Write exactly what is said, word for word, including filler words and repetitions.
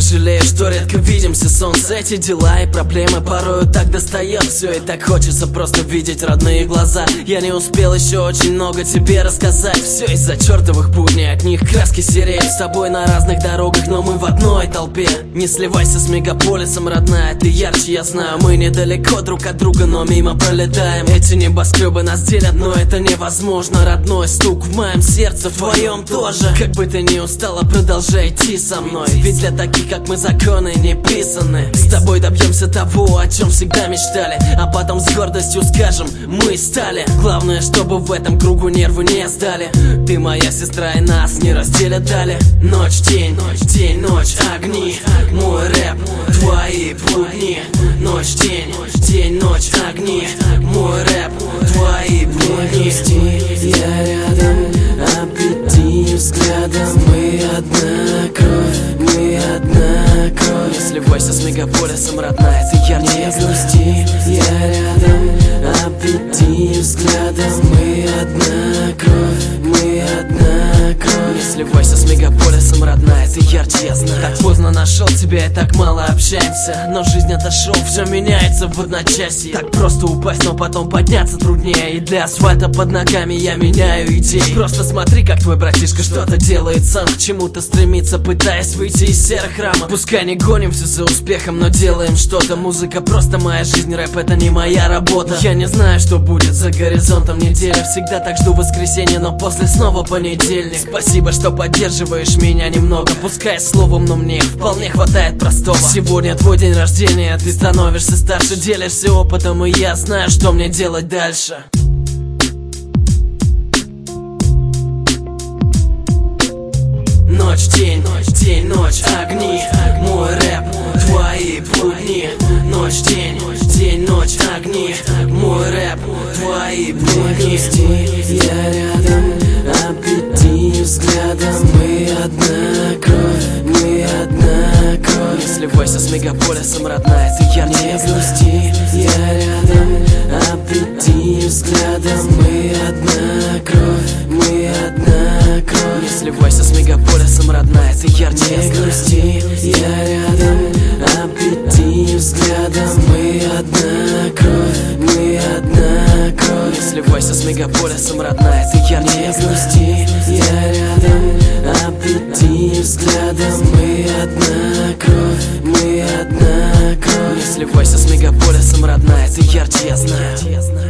жалею, что редко видимся, солнце. Эти дела и проблемы порою так достает все, и так хочется просто видеть родные глаза. Я не успел еще очень много тебе рассказать. Все из-за чертовых будней, от них краски сереют. С тобой на разных дорогах, но мы в одной толпе. Не сливайся с мегаполисом, родная, ты ярче, я знаю. Мы недалеко друг от друга, но мимо пролетаем. Эти небоскребы нас делят, но это невозможно. Родной стук в моем сердце, в твоем тоже. Как бы ты ни устала, продолжай идти со мной. Ведь для таких, как мы, законы не писаны. С тобой добьемся того, о чем всегда мечтали, а потом с гордостью скажем, мы стали. Главное, чтобы в этом кругу нервы не сдали. Ты моя сестра, и нас не разделят далее. Ночь, день, день, ночь, огни. Мой рэп, твои будни. Ночь, день, день, ночь, огни. Мой рэп, твои будни. Я рядом, обведи взглядом. Мы одна кровь, мы одна кровь. Не сливайся с мегаполисом, родная, ты ярче. Не грусти, я рядом, обведи взглядом. Мы одна кровь, мы одна кровь. Не сливайся с мегаполисом, родная, ты ярче, я знаю. Так поздно нашел тебя и так мало общаемся, но жизнь это шоу, все меняется в одночасье. Так просто упасть, но потом подняться труднее. И для асфальта под ногами я меняю идеи. Просто смотри, как твой братишка что-то делает сам, к чему-то стремится, пытаясь выйти из серых рамок. Пускай не гонимся за успехом, но делаем что-то. Музыка просто моя жизнь, рэп это не моя работа. Я не знаю, что будет за горизонтом недели. Всегда так жду воскресенья, но после снова понедельник. Спасибо, что поддерживаешь меня немного, пускай словом, но мне вполне хватает простого. Сегодня твой день рождения, ты становишься старше, делишься опытом, и я знаю, что мне делать дальше. Ночь, день, день, ночь, огни. Мой рэп, твои будни. Ночь, день, день, ночь, огни. Мой рэп, твои будни. Я рядом, обведи взглядом. Мы одна кровь, мы одна кровь. Не сливайся с мегаполисом, родная, ты ярче. Не грусти, я рядом, обведи взглядом. Мы одна кровь, мы одна кровь. Не сливайся с мегаполисом, родная, ты ярче. Не грусти, я рядом, обведи взглядом. Мы одна кровь, мы одна кровь. Не сливайся с мегаполисом, родная, ты ярче. Не грусти, я рядом, обведи взглядом. Мы одна кровь, мы одна кровь. Не сливайся с мегаполисом, родная, ты ярче, я знаю.